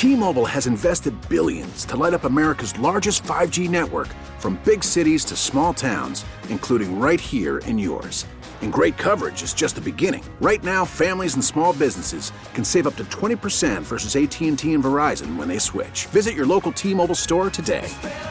T-Mobile has invested billions to light up America's largest 5G network, from big cities to small towns, including right here in yours. And great coverage is just the beginning. Right now, families and small businesses can save up to 20% versus AT&T and Verizon when they switch. Visit your local T-Mobile store today.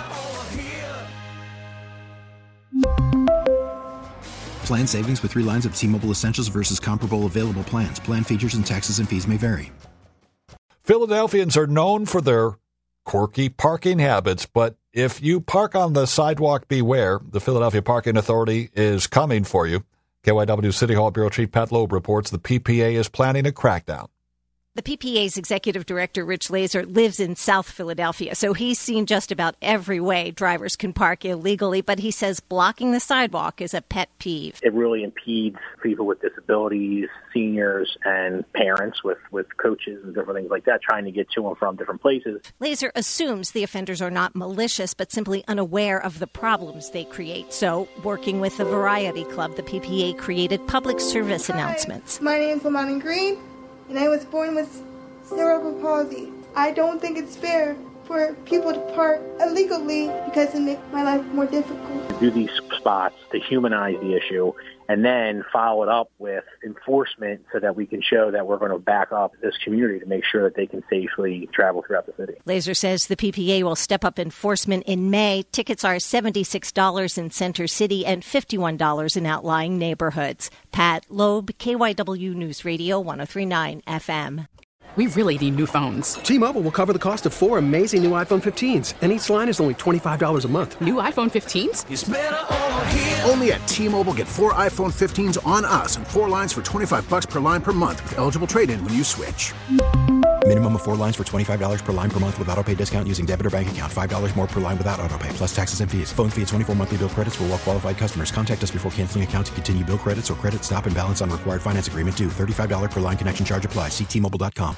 Plan savings with 3 lines of T-Mobile Essentials versus comparable available plans. Plan features and taxes and fees may vary. Philadelphians are known for their quirky parking habits, but if you park on the sidewalk, beware. The Philadelphia Parking Authority is coming for you. KYW City Hall Bureau Chief Pat Loeb reports the PPA is planning a crackdown. The PPA's executive director, Rich Laser, lives in South Philadelphia, so he's seen just about every way drivers can park illegally, but he says blocking the sidewalk is a pet peeve. It really impedes people with disabilities, seniors, and parents with coaches and different things like that, trying to get to and from different places. Laser assumes the offenders are not malicious, but simply unaware of the problems they create. So, working with the Variety Club, the PPA created public service announcements. My name is Lamani Green, and I was born with cerebral palsy. I don't think it's fair for people to park illegally because it makes my life more difficult. Do these spots to humanize the issue and then follow it up with enforcement so that we can show that we're going to back up this community to make sure that they can safely travel throughout the city. Laser says the PPA will step up enforcement in May. Tickets are $76 in Center City and $51 in outlying neighborhoods. Pat Loeb, KYW News Radio 103.9 FM. We really need new phones. T-Mobile will cover the cost of 4 amazing new iPhone 15s, and each line is only $25 a month. New iPhone 15s? It's better over here. Only at T-Mobile, get 4 iPhone 15s on us and 4 lines for $25 per line per month with eligible trade-in when you switch. Minimum of 4 lines for $25 per line per month with autopay discount using debit or bank account. $5 more per line without autopay, plus taxes and fees. Phone fee at 24 monthly bill credits for well-qualified customers. Contact us before canceling account to continue bill credits or credit stop and balance on required finance agreement due. $35 per line connection charge applies. See T-Mobile.com.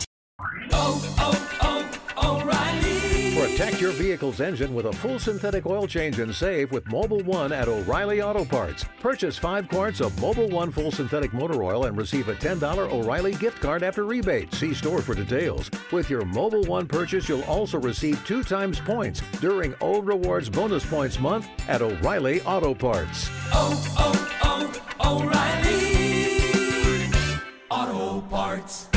O'Reilly. Protect your vehicle's engine with a full synthetic oil change and save with Mobil 1 at O'Reilly Auto Parts. Purchase 5 quarts of Mobil 1 full synthetic motor oil and receive a $10 O'Reilly gift card after rebate. See store for details. With your Mobil 1 purchase, you'll also receive 2 times points during O Rewards Bonus Points Month at O'Reilly Auto Parts. O'Reilly Auto Parts.